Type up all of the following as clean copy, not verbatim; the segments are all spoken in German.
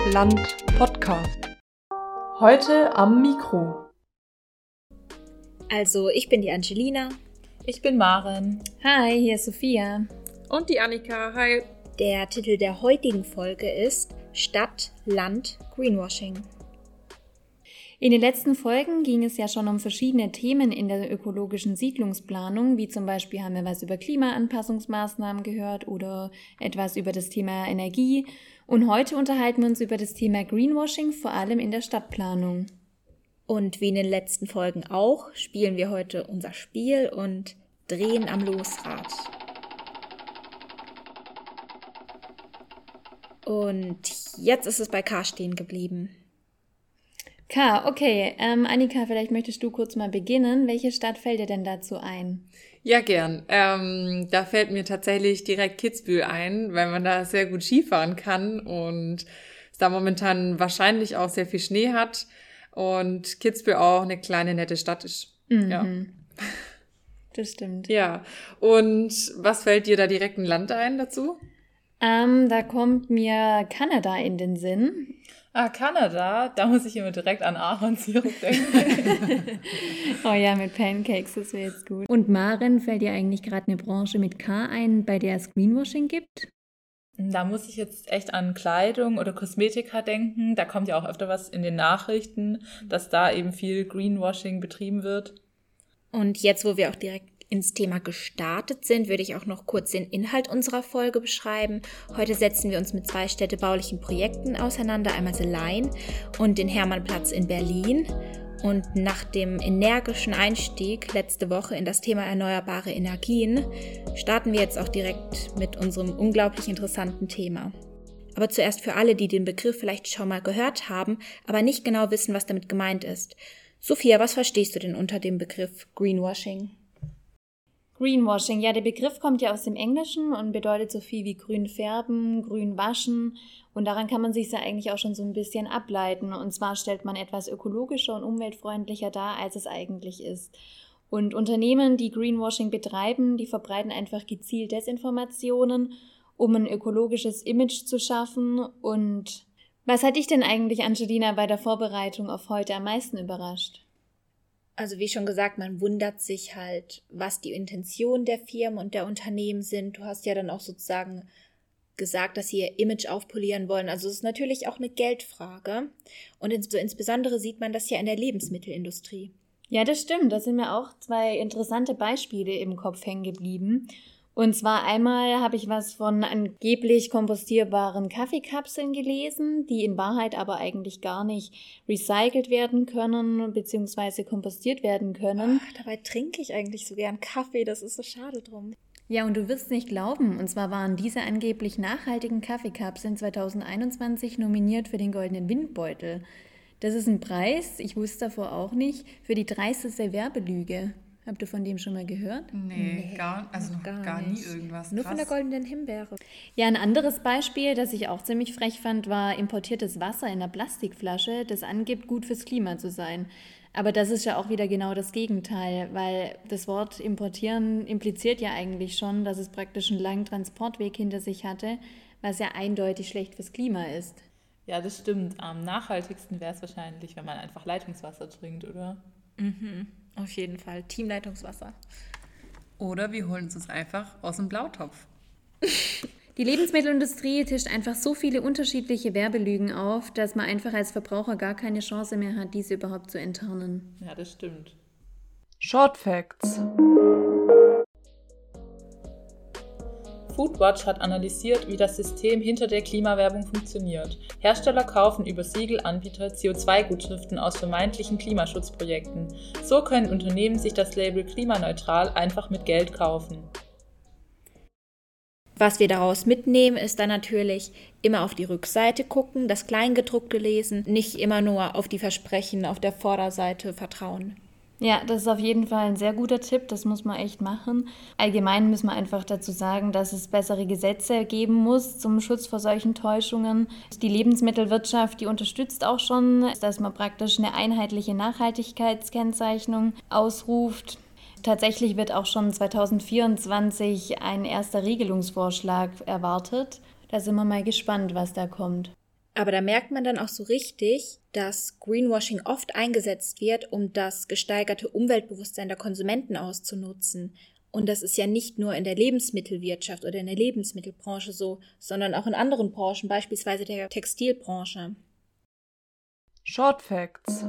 Land Podcast. Heute am Mikro. Also, ich bin die Angelina. Ich bin Maren. Hi, hier ist Sophia. Und die Annika. Hi. Der Titel der heutigen Folge ist Stadt, Land, Greenwashing. In den letzten Folgen ging es ja schon um verschiedene Themen in der ökologischen Siedlungsplanung, wie zum Beispiel haben wir was über Klimaanpassungsmaßnahmen gehört oder etwas über das Thema Energie. Und heute unterhalten wir uns über das Thema Greenwashing, vor allem in der Stadtplanung. Und wie in den letzten Folgen auch, spielen wir heute unser Spiel und drehen am Losrad. Und jetzt ist es bei K stehen geblieben. K, okay. Annika, vielleicht möchtest du kurz mal beginnen. Welche Stadt fällt dir denn dazu ein? Ja, gern. Da fällt mir tatsächlich direkt Kitzbühel ein, weil man da sehr gut Skifahren kann und es da momentan wahrscheinlich auch sehr viel Schnee hat und Kitzbühel auch eine kleine, nette Stadt ist. Mhm. Ja. Das stimmt. Ja, und was fällt dir da direkt ein Land ein dazu? Da kommt mir Kanada in den Sinn. Kanada, da muss ich immer direkt an Ahornsirup denken. Oh ja, mit Pancakes, das wäre jetzt gut. Und Maren, fällt dir eigentlich gerade eine Branche mit K ein, bei der es Greenwashing gibt? Da muss ich jetzt echt an Kleidung oder Kosmetika denken. Da kommt ja auch öfter was in den Nachrichten, dass da eben viel Greenwashing betrieben wird. Und jetzt, wo wir auch direkt ins Thema gestartet sind, würde ich auch noch kurz den Inhalt unserer Folge beschreiben. Heute setzen wir uns mit 2 städtebaulichen Projekten auseinander, einmal The Line und den Hermannplatz in Berlin. Und nach dem energischen Einstieg letzte Woche in das Thema erneuerbare Energien starten wir jetzt auch direkt mit unserem unglaublich interessanten Thema. Aber zuerst für alle, die den Begriff vielleicht schon mal gehört haben, aber nicht genau wissen, was damit gemeint ist. Sophia, was verstehst du denn unter dem Begriff Greenwashing? Greenwashing, ja, der Begriff kommt ja aus dem Englischen und bedeutet so viel wie grün färben, grün waschen und daran kann man sich ja eigentlich auch schon so ein bisschen ableiten und zwar stellt man etwas ökologischer und umweltfreundlicher dar, als es eigentlich ist. Und Unternehmen, die Greenwashing betreiben, die verbreiten einfach gezielt Desinformationen, um ein ökologisches Image zu schaffen. Und was hat dich denn eigentlich, Angelina, bei der Vorbereitung auf heute am meisten überrascht? Also wie schon gesagt, man wundert sich halt, was die Intentionen der Firmen und der Unternehmen sind. Du hast ja dann auch sozusagen gesagt, dass sie ihr Image aufpolieren wollen. Also es ist natürlich auch eine Geldfrage. Und insbesondere sieht man das ja in der Lebensmittelindustrie. Ja, das stimmt. Da sind mir auch 2 interessante Beispiele im Kopf hängen geblieben. Und zwar einmal habe ich was von angeblich kompostierbaren Kaffeekapseln gelesen, die in Wahrheit aber eigentlich gar nicht recycelt werden können bzw. kompostiert werden können. Ach, dabei trinke ich eigentlich so gern Kaffee, das ist so schade drum. Ja, und du wirst nicht glauben, und zwar waren diese angeblich nachhaltigen Kaffeekapseln 2021 nominiert für den Goldenen Windbeutel. Das ist ein Preis, ich wusste davor auch nicht, für die dreisteste Werbelüge. Habt ihr von dem schon mal gehört? Nee, gar nie irgendwas. Nur von der goldenen Himbeere. Ja, ein anderes Beispiel, das ich auch ziemlich frech fand, war importiertes Wasser in einer Plastikflasche, das angibt, gut fürs Klima zu sein. Aber das ist ja auch wieder genau das Gegenteil, weil das Wort importieren impliziert ja eigentlich schon, dass es praktisch einen langen Transportweg hinter sich hatte, was ja eindeutig schlecht fürs Klima ist. Ja, das stimmt. Am nachhaltigsten wäre es wahrscheinlich, wenn man einfach Leitungswasser trinkt, oder? Mhm. Auf jeden Fall. Teamleitungswasser. Oder wir holen es uns einfach aus dem Blautopf. Die Lebensmittelindustrie tischt einfach so viele unterschiedliche Werbelügen auf, dass man einfach als Verbraucher gar keine Chance mehr hat, diese überhaupt zu enttarnen. Ja, das stimmt. Short Facts. Foodwatch hat analysiert, wie das System hinter der Klimawerbung funktioniert. Hersteller kaufen über Siegelanbieter CO2-Gutschriften aus vermeintlichen Klimaschutzprojekten. So können Unternehmen sich das Label klimaneutral einfach mit Geld kaufen. Was wir daraus mitnehmen, ist dann natürlich immer auf die Rückseite gucken, das Kleingedruckte lesen, nicht immer nur auf die Versprechen auf der Vorderseite vertrauen. Ja, das ist auf jeden Fall ein sehr guter Tipp, das muss man echt machen. Allgemein müssen wir einfach dazu sagen, dass es bessere Gesetze geben muss zum Schutz vor solchen Täuschungen. Die Lebensmittelwirtschaft, die unterstützt auch schon, dass man praktisch eine einheitliche Nachhaltigkeitskennzeichnung ausruft. Tatsächlich wird auch schon 2024 ein erster Regelungsvorschlag erwartet. Da sind wir mal gespannt, was da kommt. Aber da merkt man dann auch so richtig, dass Greenwashing oft eingesetzt wird, um das gesteigerte Umweltbewusstsein der Konsumenten auszunutzen. Und das ist ja nicht nur in der Lebensmittelwirtschaft oder in der Lebensmittelbranche so, sondern auch in anderen Branchen, beispielsweise der Textilbranche. Short Facts.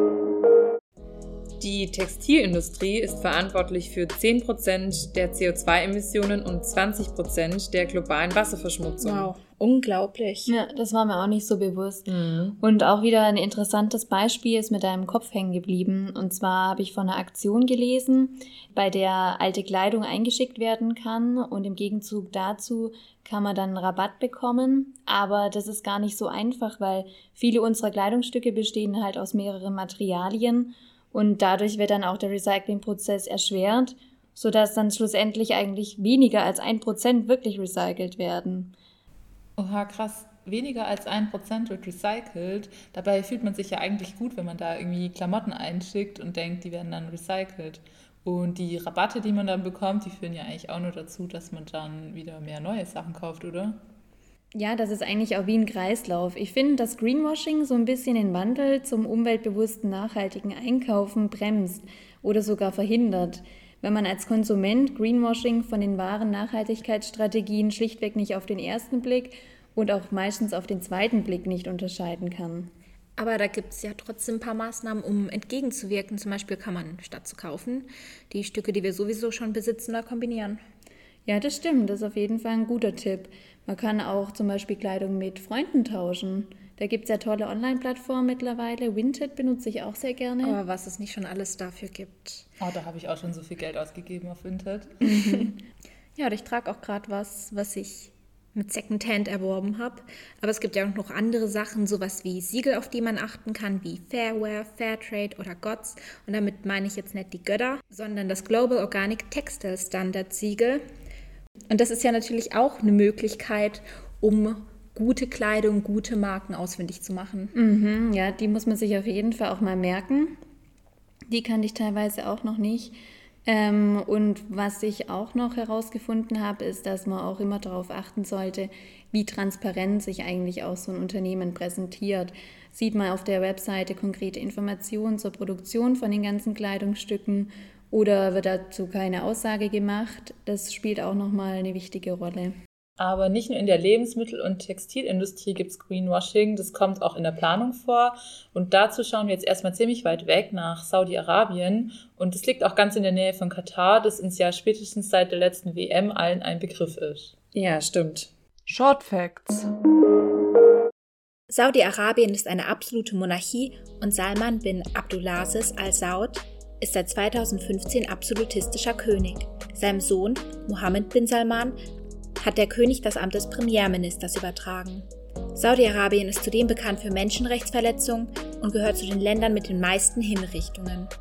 Die Textilindustrie ist verantwortlich für 10% der CO2-Emissionen und 20% der globalen Wasserverschmutzung. Wow, unglaublich. Ja, das war mir auch nicht so bewusst. Und auch wieder ein interessantes Beispiel ist mit deinem Kopf hängen geblieben. Und zwar habe ich von einer Aktion gelesen, bei der alte Kleidung eingeschickt werden kann und im Gegenzug dazu kann man dann einen Rabatt bekommen. Aber das ist gar nicht so einfach, weil viele unserer Kleidungsstücke bestehen halt aus mehreren Materialien. Und dadurch wird dann auch der Recyclingprozess erschwert, sodass dann schlussendlich eigentlich weniger als 1% wirklich recycelt werden. Oha, krass. Weniger als 1% wird recycelt. Dabei fühlt man sich ja eigentlich gut, wenn man da irgendwie Klamotten einschickt und denkt, die werden dann recycelt. Und die Rabatte, die man dann bekommt, die führen ja eigentlich auch nur dazu, dass man dann wieder mehr neue Sachen kauft, oder? Ja, das ist eigentlich auch wie ein Kreislauf. Ich finde, dass Greenwashing so ein bisschen den Wandel zum umweltbewussten, nachhaltigen Einkaufen bremst oder sogar verhindert. Wenn man als Konsument Greenwashing von den wahren Nachhaltigkeitsstrategien schlichtweg nicht auf den ersten Blick und auch meistens auf den zweiten Blick nicht unterscheiden kann. Aber da gibt es ja trotzdem ein paar Maßnahmen, um entgegenzuwirken. Zum Beispiel kann man, statt zu kaufen, die Stücke, die wir sowieso schon besitzen, da kombinieren. Ja, das stimmt. Das ist auf jeden Fall ein guter Tipp. Man kann auch zum Beispiel Kleidung mit Freunden tauschen. Da gibt es ja tolle Online-Plattformen mittlerweile. Vinted benutze ich auch sehr gerne. Aber was es nicht schon alles dafür gibt. Oh, da habe ich auch schon so viel Geld ausgegeben auf Vinted. Ja, und ich trage auch gerade was ich mit Secondhand erworben habe. Aber es gibt ja auch noch andere Sachen, sowas wie Siegel, auf die man achten kann, wie Fairware, Fairtrade oder GOTS. Und damit meine ich jetzt nicht die Götter, sondern das Global Organic Textile Standard Siegel. Und das ist ja natürlich auch eine Möglichkeit, um gute Kleidung, gute Marken ausfindig zu machen. Ja, die muss man sich auf jeden Fall auch mal merken. Die kannte ich teilweise auch noch nicht. Und was ich auch noch herausgefunden habe, ist, dass man auch immer darauf achten sollte, wie transparent sich eigentlich auch so ein Unternehmen präsentiert. Sieht man auf der Webseite konkrete Informationen zur Produktion von den ganzen Kleidungsstücken oder wird dazu keine Aussage gemacht? Das spielt auch nochmal eine wichtige Rolle. Aber nicht nur in der Lebensmittel- und Textilindustrie gibt es Greenwashing, das kommt auch in der Planung vor. Und dazu schauen wir jetzt erstmal ziemlich weit weg nach Saudi-Arabien. Und das liegt auch ganz in der Nähe von Katar, das uns ja spätestens seit der letzten WM allen ein Begriff ist. Ja, stimmt. Short Facts. Saudi-Arabien ist eine absolute Monarchie und Salman bin Abdulaziz al-Saud ist seit 2015 absolutistischer König. Seinem Sohn, Mohammed bin Salman, hat der König das Amt des Premierministers übertragen. Saudi-Arabien ist zudem bekannt für Menschenrechtsverletzungen und gehört zu den Ländern mit den meisten Hinrichtungen.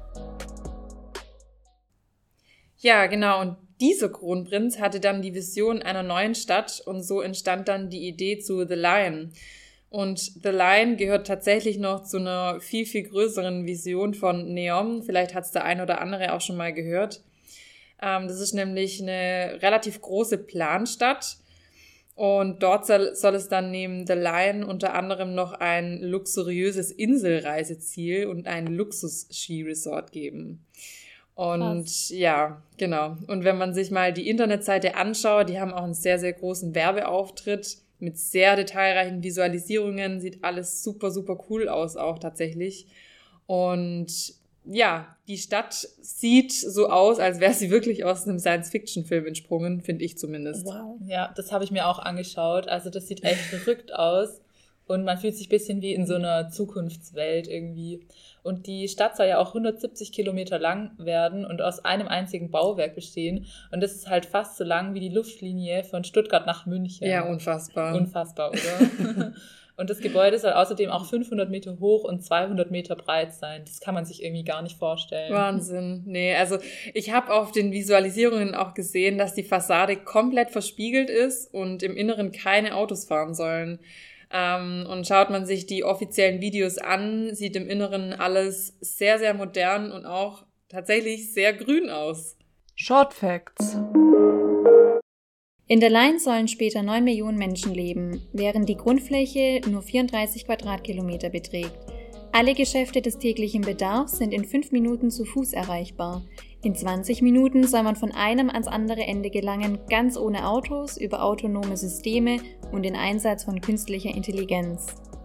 Ja, genau. Und dieser Kronprinz hatte dann die Vision einer neuen Stadt und so entstand dann die Idee zu The Lion. Und The Lion gehört tatsächlich noch zu einer viel, viel größeren Vision von NEOM. Vielleicht hat es der ein oder andere auch schon mal gehört. Das ist nämlich eine relativ große Planstadt und dort soll es dann neben The Lion unter anderem noch ein luxuriöses Inselreiseziel und ein Luxus-Ski-Resort geben. Und krass. Ja, genau. Und wenn man sich mal die Internetseite anschaut, die haben auch einen sehr, sehr großen Werbeauftritt mit sehr detailreichen Visualisierungen, sieht alles super, super cool aus auch tatsächlich. Und ja, die Stadt sieht so aus, als wäre sie wirklich aus einem Science-Fiction-Film entsprungen, finde ich zumindest. Wow. Ja, das habe ich mir auch angeschaut. Also das sieht echt verrückt aus und man fühlt sich ein bisschen wie in so einer Zukunftswelt irgendwie. Und die Stadt soll ja auch 170 Kilometer lang werden und aus einem einzigen Bauwerk bestehen. Und das ist halt fast so lang wie die Luftlinie von Stuttgart nach München. Ja, unfassbar. Unfassbar, oder? Und das Gebäude soll außerdem auch 500 Meter hoch und 200 Meter breit sein. Das kann man sich irgendwie gar nicht vorstellen. Wahnsinn. Nee, also ich habe auf den Visualisierungen auch gesehen, dass die Fassade komplett verspiegelt ist und im Inneren keine Autos fahren sollen. Und schaut man sich die offiziellen Videos an, sieht im Inneren alles sehr, sehr modern und auch tatsächlich sehr grün aus. Short Facts. In der Line sollen später 9 Millionen Menschen leben, während die Grundfläche nur 34 Quadratkilometer beträgt. Alle Geschäfte des täglichen Bedarfs sind in 5 Minuten zu Fuß erreichbar. In 20 Minuten soll man von einem ans andere Ende gelangen, ganz ohne Autos, über autonome Systeme und den Einsatz von künstlicher Intelligenz.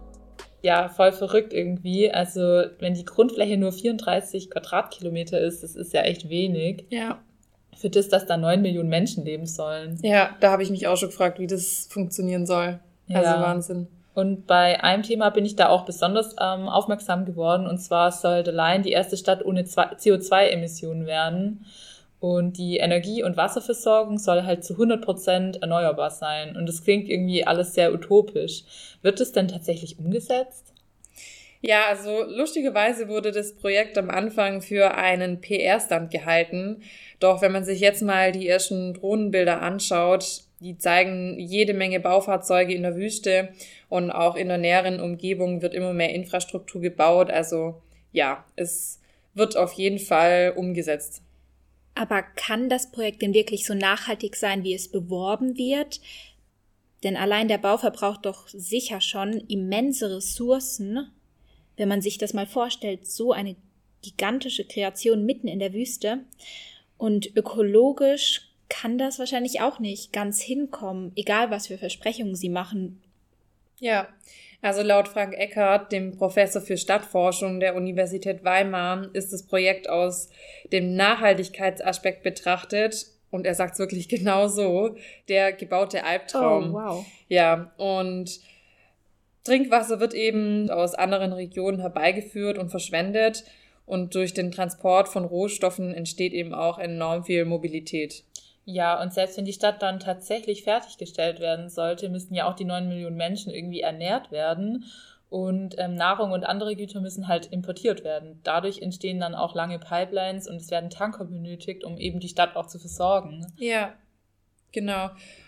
Ja, voll verrückt irgendwie. Also wenn die Grundfläche nur 34 Quadratkilometer ist, das ist ja echt wenig. Ja. Für das, dass da 9 Millionen Menschen leben sollen. Ja, da habe ich mich auch schon gefragt, wie das funktionieren soll. Ja. Also Wahnsinn. Und bei einem Thema bin ich da auch besonders aufmerksam geworden. Und zwar soll The Line die erste Stadt ohne CO2-Emissionen werden. Und die Energie- und Wasserversorgung soll halt zu 100% erneuerbar sein. Und das klingt irgendwie alles sehr utopisch. Wird es denn tatsächlich umgesetzt? Ja, also lustigerweise wurde das Projekt am Anfang für einen PR-Stunt gehalten. Doch wenn man sich jetzt mal die ersten Drohnenbilder anschaut, die zeigen jede Menge Baufahrzeuge in der Wüste und auch in der näheren Umgebung wird immer mehr Infrastruktur gebaut. Also ja, es wird auf jeden Fall umgesetzt. Aber kann das Projekt denn wirklich so nachhaltig sein, wie es beworben wird? Denn allein der Bau verbraucht doch sicher schon immense Ressourcen. Wenn man sich das mal vorstellt, so eine gigantische Kreation mitten in der Wüste. Und ökologisch kann das wahrscheinlich auch nicht ganz hinkommen, egal was für Versprechungen sie machen. Ja, also laut Frank Eckert, dem Professor für Stadtforschung der Universität Weimar, ist das Projekt aus dem Nachhaltigkeitsaspekt betrachtet, und er sagt es wirklich genau so, der gebaute Albtraum. Oh, wow. Ja, und Trinkwasser wird eben aus anderen Regionen herbeigeführt und verschwendet, und durch den Transport von Rohstoffen entsteht eben auch enorm viel Mobilität. Ja, und selbst wenn die Stadt dann tatsächlich fertiggestellt werden sollte, müssten ja auch die 9 Millionen Menschen irgendwie ernährt werden. Und Nahrung und andere Güter müssen halt importiert werden. Dadurch entstehen dann auch lange Pipelines und es werden Tanker benötigt, um eben die Stadt auch zu versorgen. Ja, genau.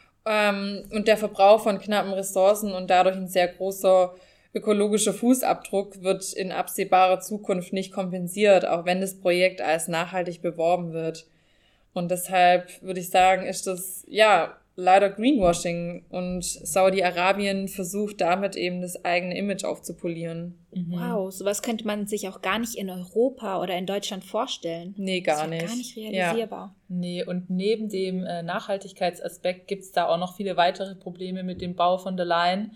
Und der Verbrauch von knappen Ressourcen und dadurch ein sehr großer ökologischer Fußabdruck wird in absehbarer Zukunft nicht kompensiert, auch wenn das Projekt als nachhaltig beworben wird. Und deshalb würde ich sagen, ist das ja leider Greenwashing, und Saudi-Arabien versucht damit eben das eigene Image aufzupolieren. Wow, sowas könnte man sich auch gar nicht in Europa oder in Deutschland vorstellen. Nee, gar Das ist nicht. ja gar nicht realisierbar. Nee, und neben dem Nachhaltigkeitsaspekt gibt es da auch noch viele weitere Probleme mit dem Bau von The Line,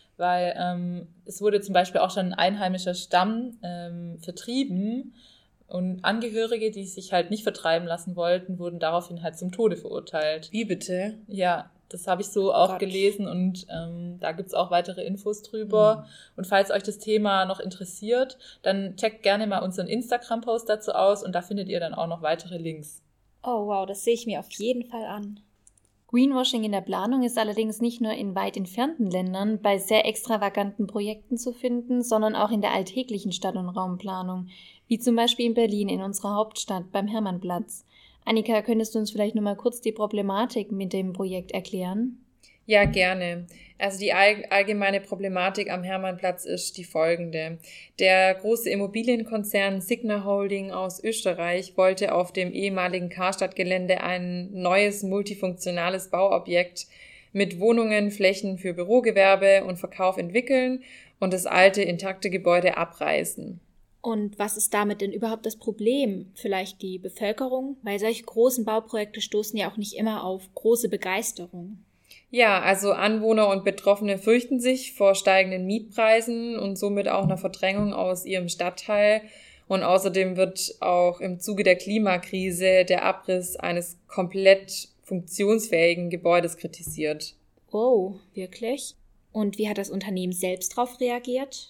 weil es wurde zum Beispiel auch schon ein einheimischer Stamm vertrieben. Und Angehörige, die sich halt nicht vertreiben lassen wollten, wurden daraufhin halt zum Tode verurteilt. Wie bitte? Ja, das habe ich so auch Gott. gelesen und da gibt's auch weitere Infos drüber. Und falls euch das Thema noch interessiert, dann checkt gerne mal unseren Instagram-Post dazu aus und da findet ihr dann auch noch weitere Links. Oh wow, das sehe ich mir auf jeden Fall an. Greenwashing in der Planung ist allerdings nicht nur in weit entfernten Ländern bei sehr extravaganten Projekten zu finden, sondern auch in der alltäglichen Stadt- und Raumplanung, wie zum Beispiel in Berlin, in unserer Hauptstadt, beim Hermannplatz. Annika, könntest du uns vielleicht nur mal kurz die Problematik mit dem Projekt erklären? Ja, gerne. Also die allgemeine Problematik am Hermannplatz ist die folgende. Der große Immobilienkonzern Signa Holding aus Österreich wollte auf dem ehemaligen Karstadt-Gelände ein neues multifunktionales Bauobjekt mit Wohnungen, Flächen für Bürogewerbe und Verkauf entwickeln und das alte, intakte Gebäude abreißen. Und was ist damit denn überhaupt das Problem? Vielleicht die Bevölkerung? Weil solche großen Bauprojekte stoßen ja auch nicht immer auf große Begeisterung. Ja, also Anwohner und Betroffene fürchten sich vor steigenden Mietpreisen und somit auch einer Verdrängung aus ihrem Stadtteil. Und außerdem wird auch im Zuge der Klimakrise der Abriss eines komplett funktionsfähigen Gebäudes kritisiert. Oh, wirklich? Und wie hat das Unternehmen selbst darauf reagiert?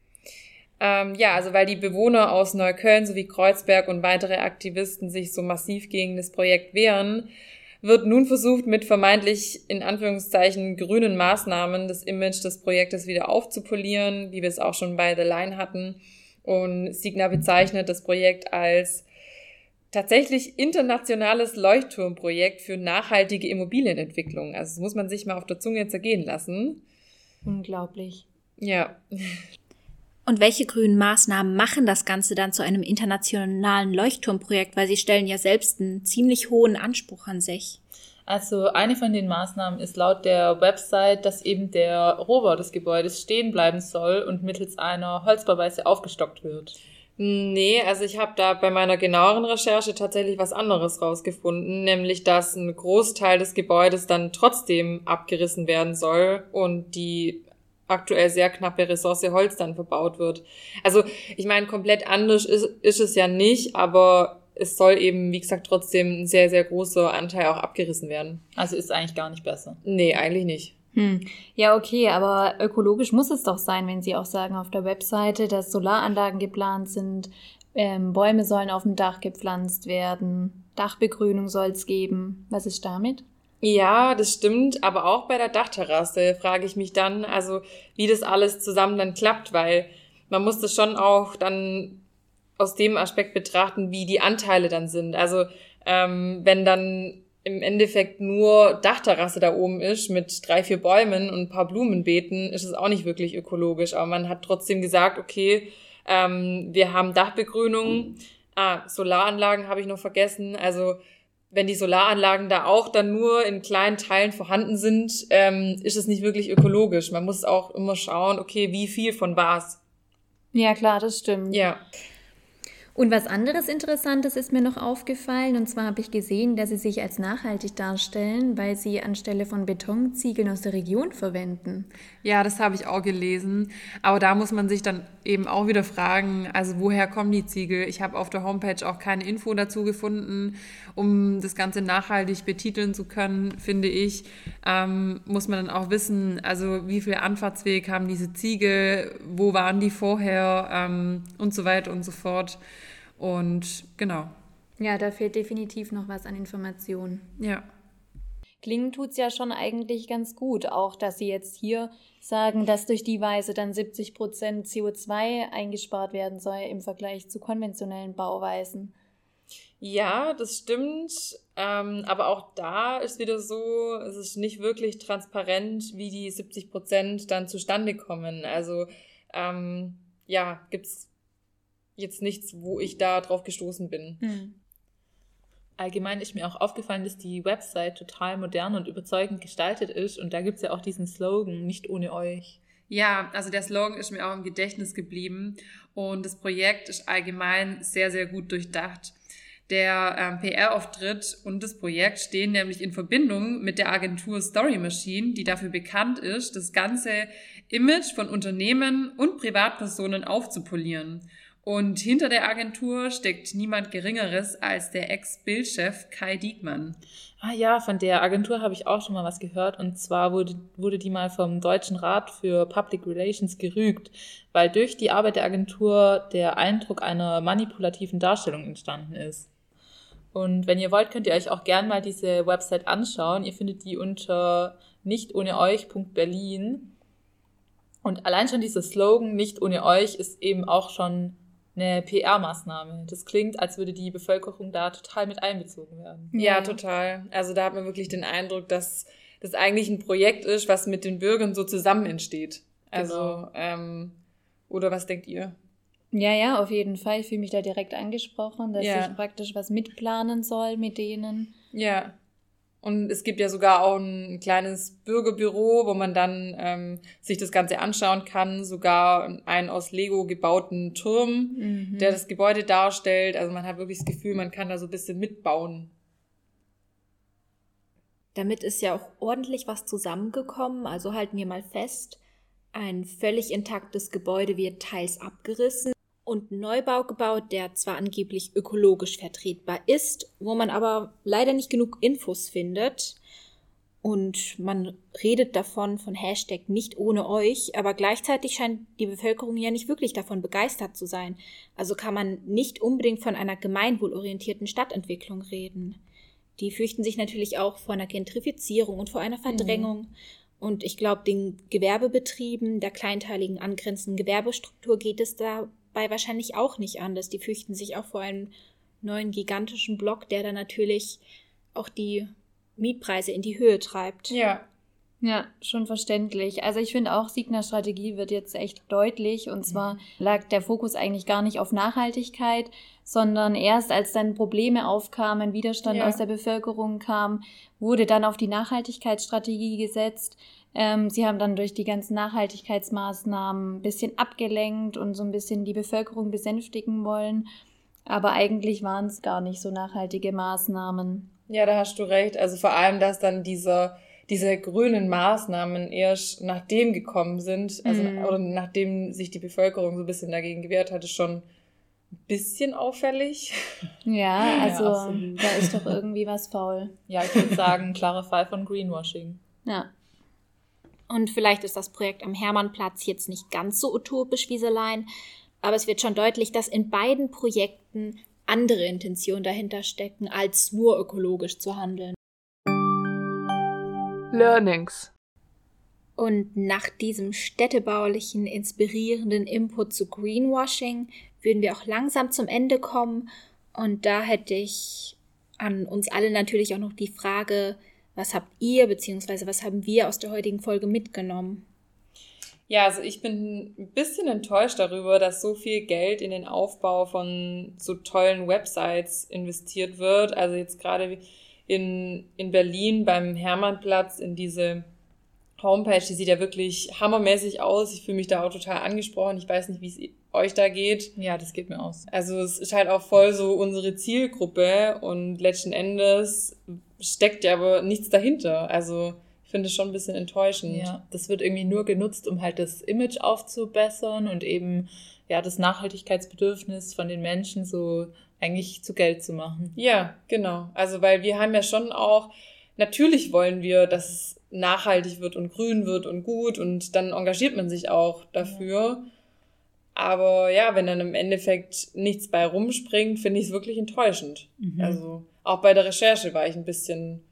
Also weil die Bewohner aus Neukölln sowie Kreuzberg und weitere Aktivisten sich so massiv gegen das Projekt wehren, wird nun versucht, mit vermeintlich in Anführungszeichen grünen Maßnahmen das Image des Projektes wieder aufzupolieren, wie wir es auch schon bei The Line hatten. Und Signa bezeichnet das Projekt als tatsächlich internationales Leuchtturmprojekt für nachhaltige Immobilienentwicklung. Also das muss man sich mal auf der Zunge zergehen lassen. Unglaublich. Ja. Und welche grünen Maßnahmen machen das Ganze dann zu einem internationalen Leuchtturmprojekt? Weil sie stellen ja selbst einen ziemlich hohen Anspruch an sich. Also eine von den Maßnahmen ist laut der Website, dass eben der Rohbau des Gebäudes stehen bleiben soll und mittels einer Holzbauweise aufgestockt wird. Nee, also ich habe da bei meiner genaueren Recherche tatsächlich was anderes rausgefunden, nämlich dass ein Großteil des Gebäudes dann trotzdem abgerissen werden soll und die aktuell sehr knappe Ressource Holz dann verbaut wird. Also ich meine, komplett anders ist es ja nicht, aber es soll eben, wie gesagt, trotzdem ein sehr, sehr großer Anteil auch abgerissen werden. Also ist eigentlich gar nicht besser. Nee, eigentlich nicht. Ja, okay, aber ökologisch muss es doch sein, wenn Sie auch sagen auf der Webseite, dass Solaranlagen geplant sind, Bäume sollen auf dem Dach gepflanzt werden, Dachbegrünung soll es geben. Was ist damit? Ja, das stimmt, aber auch bei der Dachterrasse frage ich mich dann, also wie das alles zusammen dann klappt, weil man muss das schon auch dann aus dem Aspekt betrachten, wie die Anteile dann sind. Also wenn dann im Endeffekt nur Dachterrasse da oben ist mit 3-4 Bäumen und ein paar Blumenbeeten, ist es auch nicht wirklich ökologisch. Aber man hat trotzdem gesagt, okay, wir haben Dachbegrünung, Solaranlagen habe ich noch vergessen. Also wenn die Solaranlagen da auch dann nur in kleinen Teilen vorhanden sind, ist es nicht wirklich ökologisch. Man muss auch immer schauen, okay, wie viel von was. Ja, klar, das stimmt. Ja. Und was anderes Interessantes ist mir noch aufgefallen, und zwar habe ich gesehen, dass sie sich als nachhaltig darstellen, weil sie anstelle von Betonziegeln aus der Region verwenden. Ja, das habe ich auch gelesen. Aber da muss man sich dann eben auch wieder fragen, also woher kommen die Ziegel? Ich habe auf der Homepage auch keine Info dazu gefunden. Um das Ganze nachhaltig betiteln zu können, finde ich, muss man dann auch wissen, also wie viel Anfahrtsweg haben diese Ziegel, wo waren die vorher und so weiter und so fort. Und genau. Ja, da fehlt definitiv noch was an Informationen. Ja. Klingen tut's ja schon eigentlich ganz gut, auch dass Sie jetzt hier sagen, dass durch die Weise dann 70% CO2 eingespart werden soll im Vergleich zu konventionellen Bauweisen. Ja, das stimmt. Aber auch da ist wieder so, es ist nicht wirklich transparent, wie die 70% dann zustande kommen. Also gibt's jetzt nichts, wo ich da drauf gestoßen bin. Allgemein ist mir auch aufgefallen, dass die Website total modern und überzeugend gestaltet ist. Und da gibt's ja auch diesen Slogan, nicht ohne euch. Ja, also der Slogan ist mir auch im Gedächtnis geblieben. Und das Projekt ist allgemein sehr, sehr gut durchdacht. Der PR-Auftritt und das Projekt stehen nämlich in Verbindung mit der Agentur Story Machine, die dafür bekannt ist, das ganze Image von Unternehmen und Privatpersonen aufzupolieren. Und hinter der Agentur steckt niemand Geringeres als der Ex-Bild-Chef Kai Diekmann. Ah ja, von der Agentur habe ich auch schon mal was gehört. Und zwar wurde die mal vom Deutschen Rat für Public Relations gerügt, weil durch die Arbeit der Agentur der Eindruck einer manipulativen Darstellung entstanden ist. Und wenn ihr wollt, könnt ihr euch auch gern mal diese Website anschauen. Ihr findet die unter nichtohneeuch.berlin. Und allein schon dieser Slogan, nicht ohne euch, ist eben auch schon eine PR-Maßnahme. Das klingt, als würde die Bevölkerung da total mit einbezogen werden. Ja, total. Also da hat man wirklich den Eindruck, dass das eigentlich ein Projekt ist, was mit den Bürgern so zusammen entsteht. Also, oder was denkt ihr? Ja, auf jeden Fall. Ich fühle mich da direkt angesprochen, dass Ja. ich praktisch was mitplanen soll mit denen. Ja. Und es gibt ja sogar auch ein kleines Bürgerbüro, wo man dann sich das Ganze anschauen kann. Sogar einen aus Lego gebauten Turm, der das Gebäude darstellt. Also man hat wirklich das Gefühl, man kann da so ein bisschen mitbauen. Damit ist ja auch ordentlich was zusammengekommen, also halten wir mal fest, ein völlig intaktes Gebäude wird teils abgerissen und ein Neubau gebaut, der zwar angeblich ökologisch vertretbar ist, wo man aber leider nicht genug Infos findet. Und man redet davon, von Hashtag nicht ohne euch, aber gleichzeitig scheint die Bevölkerung ja nicht wirklich davon begeistert zu sein. Also kann man nicht unbedingt von einer gemeinwohlorientierten Stadtentwicklung reden. Die fürchten sich natürlich auch vor einer Gentrifizierung und vor einer Verdrängung. Und ich glaube, den Gewerbebetrieben der kleinteiligen angrenzenden Gewerbestruktur geht es dabei wahrscheinlich auch nicht anders. Die fürchten sich auch vor einem neuen gigantischen Block, der dann natürlich auch die Mietpreise in die Höhe treibt. Ja. Ja, schon verständlich. Also ich finde auch, Signas Strategie wird jetzt echt deutlich. Und zwar lag der Fokus eigentlich gar nicht auf Nachhaltigkeit, sondern erst als dann Probleme aufkamen, Widerstand aus der Bevölkerung kam, wurde dann auf die Nachhaltigkeitsstrategie gesetzt. Sie haben dann durch die ganzen Nachhaltigkeitsmaßnahmen ein bisschen abgelenkt und so ein bisschen die Bevölkerung besänftigen wollen. Aber eigentlich waren es gar nicht so nachhaltige Maßnahmen. Ja, da hast du recht. Also vor allem, dass dann diese grünen Maßnahmen erst nachdem gekommen sind, also oder nachdem sich die Bevölkerung so ein bisschen dagegen gewehrt hat, ist schon ein bisschen auffällig. Ja, also absolut. da ist doch irgendwie was faul. Ja, ich würde sagen, klarer Fall von Greenwashing. Ja. Und vielleicht ist das Projekt am Hermannplatz jetzt nicht ganz so utopisch wie The Line, aber es wird schon deutlich, dass in beiden Projekten andere Intentionen dahinter stecken, als nur ökologisch zu handeln. Learnings. Und nach diesem städtebaulichen, inspirierenden Input zu Greenwashing würden wir auch langsam zum Ende kommen. Und da hätte ich an uns alle natürlich auch noch die Frage, was habt ihr bzw. was haben wir aus der heutigen Folge mitgenommen? Ja, also ich bin ein bisschen enttäuscht darüber, dass so viel Geld in den Aufbau von so tollen Websites investiert wird. Also jetzt gerade in Berlin beim Hermannplatz in diese Homepage, die sieht ja wirklich hammermäßig aus. Ich fühle mich da auch total angesprochen. Ich weiß nicht, wie es euch da geht. Ja, das geht mir aus. Also es ist halt auch voll so unsere Zielgruppe und letzten Endes steckt ja aber nichts dahinter. Also ich finde es schon ein bisschen enttäuschend. Ja, das wird irgendwie nur genutzt, um halt das Image aufzubessern und eben ja das Nachhaltigkeitsbedürfnis von den Menschen so eigentlich zu Geld zu machen. Ja, genau. Also weil wir haben ja schon auch, natürlich wollen wir, dass es nachhaltig wird und grün wird und gut und dann engagiert man sich auch dafür. Ja. Aber ja, wenn dann im Endeffekt nichts bei rumspringt, finde ich es wirklich enttäuschend. Also auch bei der Recherche war ich ein bisschen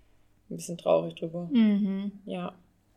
traurig drüber. Ja.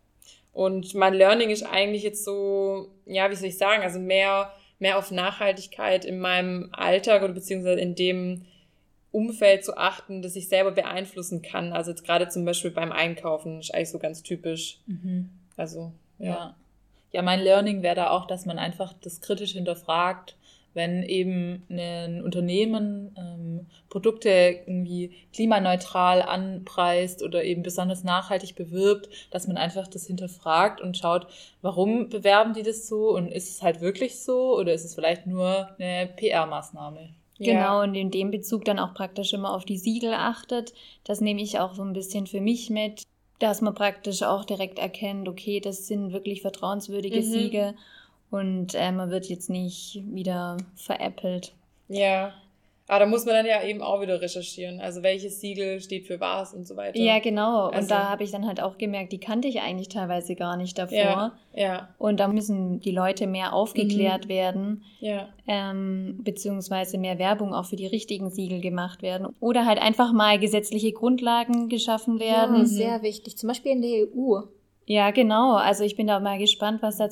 Und mein Learning ist eigentlich jetzt so, ja, wie soll ich sagen, also mehr auf Nachhaltigkeit in meinem Alltag oder beziehungsweise in dem Umfeld zu achten, das ich selber beeinflussen kann. Also jetzt gerade zum Beispiel beim Einkaufen ist eigentlich so ganz typisch. Also, ja. Ja, mein Learning wäre da auch, dass man einfach das kritisch hinterfragt, wenn eben ein Unternehmen Produkte irgendwie klimaneutral anpreist oder eben besonders nachhaltig bewirbt, dass man einfach das hinterfragt und schaut, warum bewerben die das so und ist es halt wirklich so oder ist es vielleicht nur eine PR-Maßnahme? Genau, und in dem Bezug dann auch praktisch immer auf die Siegel achtet. Das nehme ich auch so ein bisschen für mich mit, dass man praktisch auch direkt erkennt, okay, das sind wirklich vertrauenswürdige Siegel und man wird jetzt nicht wieder veräppelt. Ja, aber da muss man dann ja eben auch wieder recherchieren, also welches Siegel steht für was und so weiter. Ja, genau. Und Also, da habe ich dann halt auch gemerkt, die kannte ich eigentlich teilweise gar nicht davor. Ja. Und da müssen die Leute mehr aufgeklärt werden, Ja. beziehungsweise mehr Werbung auch für die richtigen Siegel gemacht werden. Oder halt einfach mal gesetzliche Grundlagen geschaffen werden. Sehr wichtig, zum Beispiel in der EU. Ja, genau. Also ich bin da mal gespannt, was da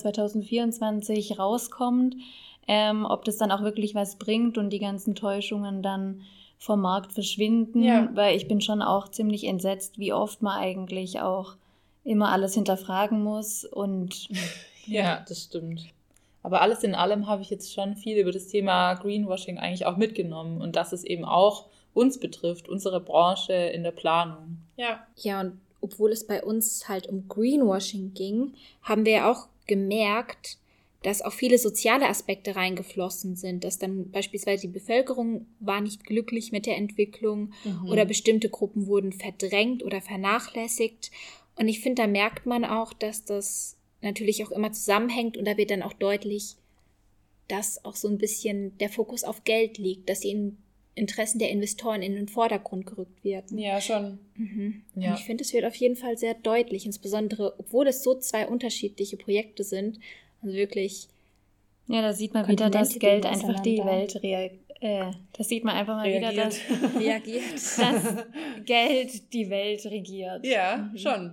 2024 rauskommt, ob das dann auch wirklich was bringt und die ganzen Täuschungen dann vom Markt verschwinden. Ja. Weil ich bin schon auch ziemlich entsetzt, wie oft man eigentlich auch immer alles hinterfragen muss. Und Ja, das stimmt. Aber alles in allem habe ich jetzt schon viel über das Thema Greenwashing eigentlich auch mitgenommen und dass es eben auch uns betrifft, unsere Branche in der Planung. Ja. Ja, und obwohl es bei uns halt um Greenwashing ging, haben wir ja auch gemerkt, dass auch viele soziale Aspekte reingeflossen sind, dass dann beispielsweise die Bevölkerung war nicht glücklich mit der Entwicklung oder bestimmte Gruppen wurden verdrängt oder vernachlässigt. Und ich finde, da merkt man auch, dass das natürlich auch immer zusammenhängt und da wird dann auch deutlich, dass auch so ein bisschen der Fokus auf Geld liegt, dass die Interessen der Investoren in den Vordergrund gerückt werden. Ja, schon. Ja. Und ich finde, es wird auf jeden Fall sehr deutlich, insbesondere, obwohl es so zwei unterschiedliche Projekte sind, also wirklich. ja, da sieht man wieder, dass Kontinente Geld liegen einfach die auseinander. Welt da sieht man einfach mal wieder, dass reagiert. Geld die Welt regiert. Ja, schon.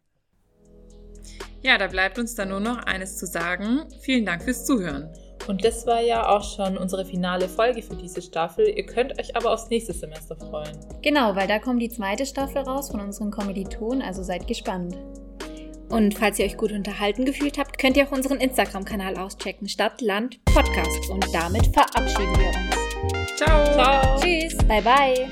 Ja, da bleibt uns dann nur noch eines zu sagen. Vielen Dank fürs Zuhören. Und das war ja auch schon unsere finale Folge für diese Staffel. Ihr könnt euch aber aufs nächste Semester freuen. Genau, weil da kommt die zweite Staffel raus von unseren Kommilitonen, also seid gespannt. Und falls ihr euch gut unterhalten gefühlt habt, könnt ihr auch unseren Instagram-Kanal auschecken, Stadt, Land, Podcast. Und damit verabschieden wir uns. Ciao. Ciao. Tschüss, bye bye.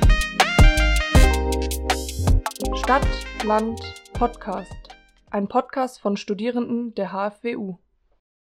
Stadt, Land, Podcast. Ein Podcast von Studierenden der HFWU.